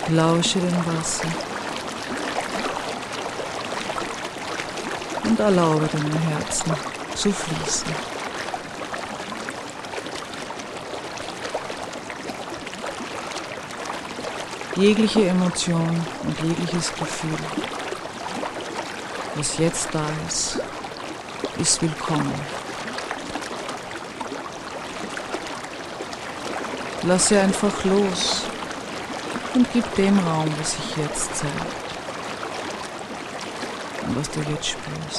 Lausche dem Wasser und erlaube deinem Herzen zu fließen. Jegliche Emotion und jegliches Gefühl, was jetzt da ist, ist willkommen. Lasse einfach los und gib dem Raum, was sich jetzt zeigt und was du jetzt spürst.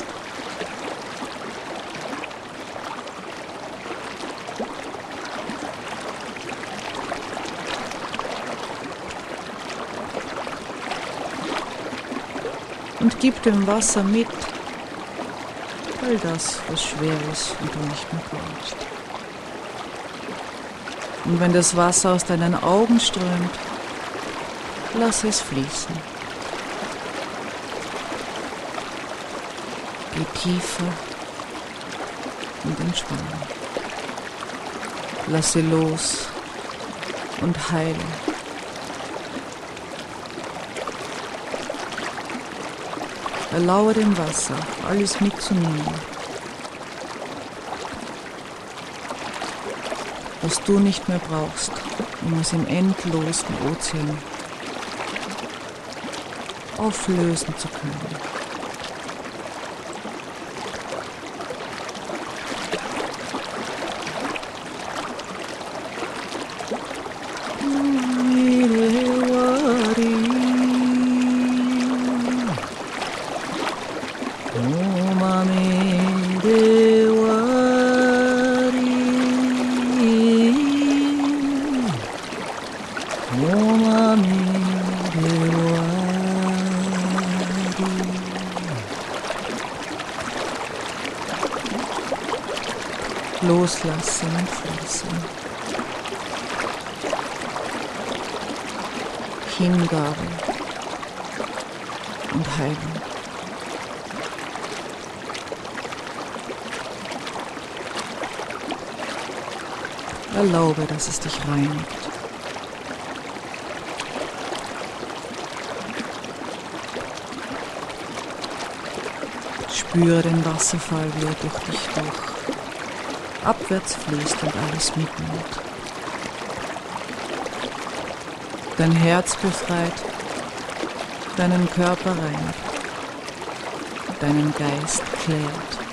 Und gib dem Wasser mit all das, was schwer ist und du nicht mehr brauchst. Und wenn das Wasser aus deinen Augen strömt, lass es fließen. Geh tiefer und entspanne. Lasse los und heile. Erlaube dem Wasser, alles mitzunehmen, was du nicht mehr brauchst, um es im endlosen Ozean auflösen zu können. Loslassen und fließen. Hingabe und Heilung. Erlaube, dass es dich reinigt. Spüre den Wasserfall, wie er durch dich abwärts fließt und alles mitnimmt. Dein Herz befreit, deinen Körper reinigt, deinen Geist klärt.